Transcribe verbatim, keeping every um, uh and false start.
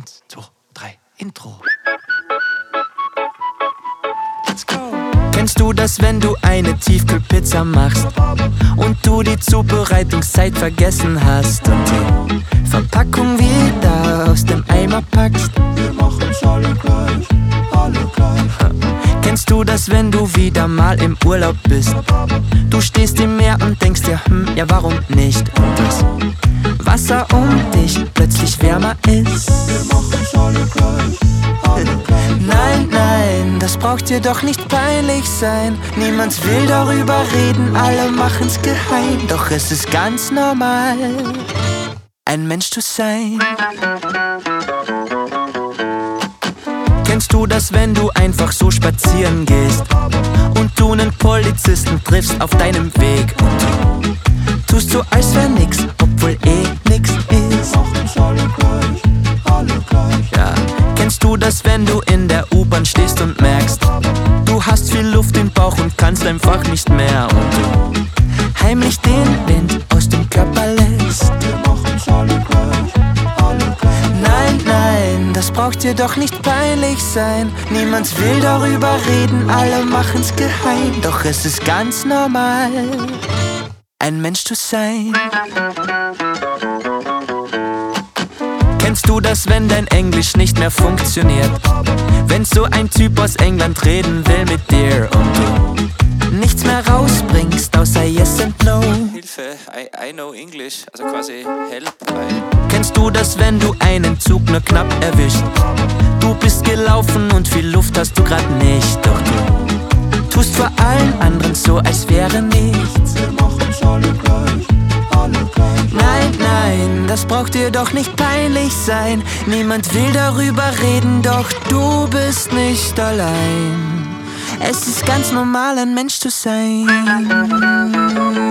Eins, zwei, drei, Intro. Let's go. Kennst du das, wenn du eine Tiefkühlpizza machst und du die Zubereitungszeit vergessen hast und die Verpackung wieder aus dem Eimer packst? Wir machen's alle gleich, alle gleich. Kennst du das, wenn du wieder mal im Urlaub bist? Du stehst im Meer und denkst dir, hm, ja warum nicht? Und das Wasser um dich plötzlich wärmer ist. Wir machen's alle gleich, alle gleich. Nein, nein, das braucht dir doch nicht peinlich sein. Niemand will darüber reden, alle machen's geheim. Doch es ist ganz normal, ein Mensch zu sein. Kennst du das, wenn du einfach so spazieren gehst und du einen Polizisten triffst auf deinem Weg und du tust so, als wär nix, obwohl eh nix ist? Wir machen's alle gleich, alle gleich. Ja, kennst du das, wenn du in der U-Bahn stehst und merkst, du hast viel Luft im Bauch und kannst einfach nicht mehr und du heimlich den Wind aus dem Körper lässt? Wir machen's alle gleich, alle gleich. Nein, nein, das braucht dir doch nicht peinlich sein. Niemand will darüber reden, alle machen's geheim. Doch es ist ganz normal, ein Mensch zu sein. Kennst du das, wenn dein Englisch nicht mehr funktioniert? Wenn so ein Typ aus England reden will mit dir und du nichts mehr rausbringst, außer yes and no. Hilfe, I, I know English, also quasi help. Weil Kennst du das, wenn du einen Zug nur knapp erwischt? Du bist gelaufen und viel Luft hast du grad nicht. Doch du tust vor allen anderen so, als wäre nichts. Wir machen's alle gleich, alle gleich. Nein, nein, das braucht dir doch nicht peinlich sein. Niemand will darüber reden, doch du bist nicht allein. Es ist ganz normal, ein Mensch zu sein.